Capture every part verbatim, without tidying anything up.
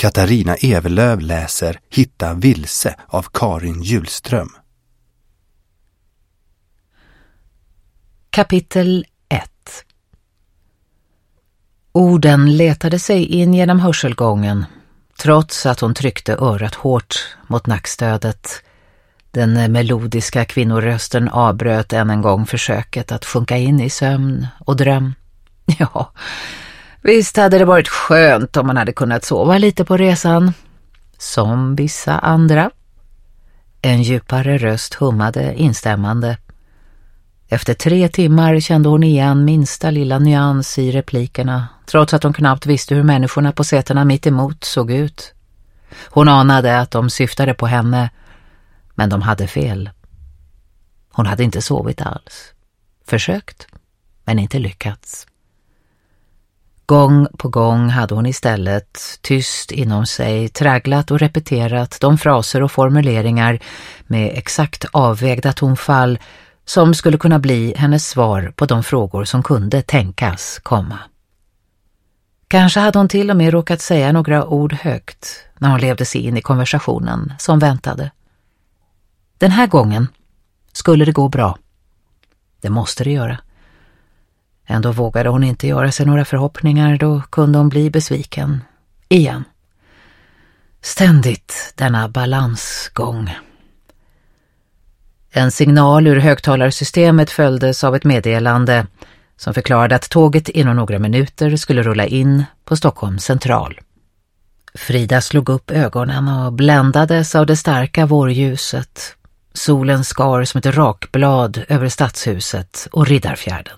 Katarina Evelöv läser Hitta vilse av Karin Hjulström. Kapitel ett. Orden letade sig in genom hörselgången, trots att hon tryckte örat hårt mot nackstödet. Den melodiska kvinnorösten avbröt än en gång försöket att sjunka in i sömn och dröm. Ja, visst hade det varit skönt om man hade kunnat sova lite på resan. Som vissa andra. En djupare röst hummade instämmande. Efter tre timmar kände hon igen minsta lilla nyans i replikerna, trots att hon knappt visste hur människorna på sätena mitt emot såg ut. Hon anade att de syftade på henne, men de hade fel. Hon hade inte sovit alls. Försökt, men inte lyckats. Gång på gång hade hon istället, tyst inom sig, tragglat och repeterat de fraser och formuleringar med exakt avvägda tonfall som skulle kunna bli hennes svar på de frågor som kunde tänkas komma. Kanske hade hon till och med råkat säga några ord högt när hon levde sig in i konversationen som väntade. Den här gången skulle det gå bra. Det måste det göra. Ändå vågade hon inte göra sig några förhoppningar, då kunde hon bli besviken. Igen. Ständigt denna balansgång. En signal ur högtalarsystemet följdes av ett meddelande som förklarade att tåget inom några minuter skulle rulla in på Stockholms central. Frida slog upp ögonen och bländades av det starka vårljuset. Solen skar som ett rakblad över stadshuset och Riddarfjärden.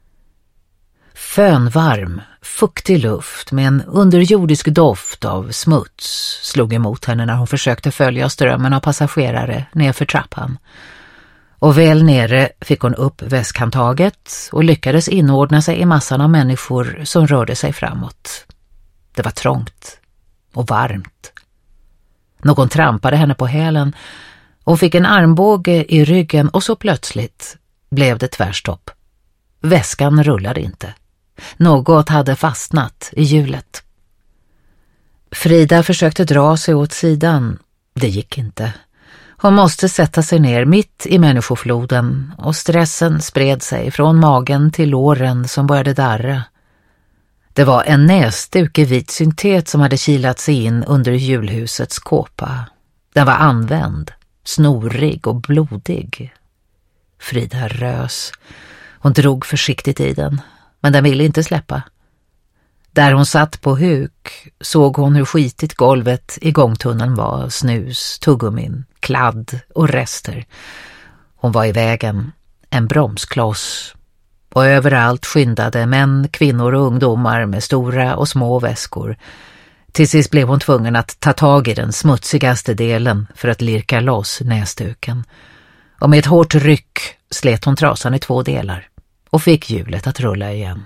Fönvarm, fuktig luft med en underjordisk doft av smuts slog emot henne när hon försökte följa strömmen av passagerare nerför trappan. Och väl nere fick hon upp väskhandtaget och lyckades inordna sig i massan av människor som rörde sig framåt. Det var trångt och varmt. Någon trampade henne på hälen och fick en armbåge i ryggen, och så plötsligt blev det tvärstopp. Väskan rullade inte. Något hade fastnat i hjulet. Frida försökte dra sig åt sidan. Det gick inte. Hon måste sätta sig ner mitt i människofloden, och stressen spred sig från magen till låren som började darra. Det var en näsduk i vit syntet som hade kilat sig in under hjulhusets kåpa. Den var använd, snorig och blodig. Frida rös. Hon drog försiktigt i den, men den ville inte släppa. Där hon satt på huk såg hon hur skitigt golvet i gångtunneln var, snus, tuggummin, kladd och rester. Hon var i vägen, en bromskloss, och överallt skyndade män, kvinnor och ungdomar med stora och små väskor. Till sist blev hon tvungen att ta tag i den smutsigaste delen för att lirka loss näsduken. Och med ett hårt ryck slet hon trasan i två delar och fick hjulet att rulla igen.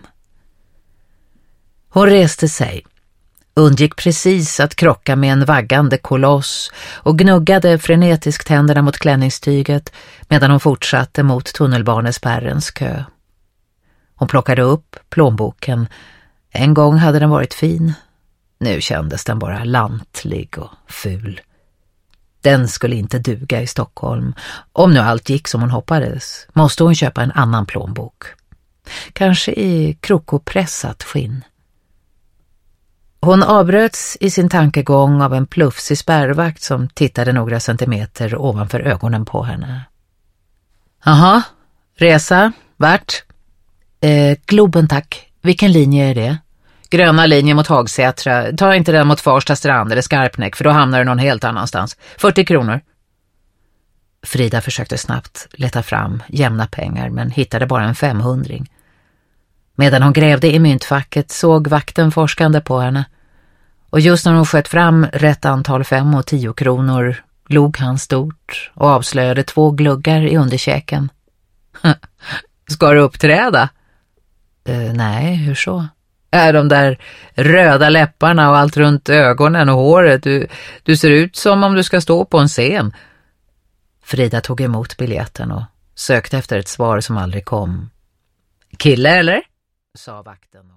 Hon reste sig, undgick precis att krocka med en vaggande koloss och gnuggade frenetiskt händerna mot klänningstyget medan hon fortsatte mot tunnelbanespärrens kö. Hon plockade upp plånboken. En gång hade den varit fin. Nu kändes den bara lantlig och ful. Den skulle inte duga i Stockholm. Om nu allt gick som hon hoppades måste hon köpa en annan plånbok. Kanske i krokopressat skinn. Hon avbröts i sin tankegång av en plufsig spärrvakt som tittade några centimeter ovanför ögonen på henne. Jaha, resa, vart? Eh, Globen tack. Vilken linje är det? Gröna linjen mot Hagsätra. Ta inte den mot Farsta strand eller Skarpnäck, för då hamnar du någon helt annanstans. fyrtio kronor. Frida försökte snabbt leta fram jämna pengar, men hittade bara en femhundring. Medan hon grävde i myntfacket såg vakten forskande på henne. Och just när hon sköt fram rätt antal fem och tio kronor log han stort och avslöjade två gluggar i underkäken. Ska du uppträda? Uh, nej, hur så? Är de där röda läpparna och allt runt ögonen och håret. Du, du ser ut som om du ska stå på en scen. Frida tog emot biljetten och sökte efter ett svar som aldrig kom. Kille eller? Sa vakten.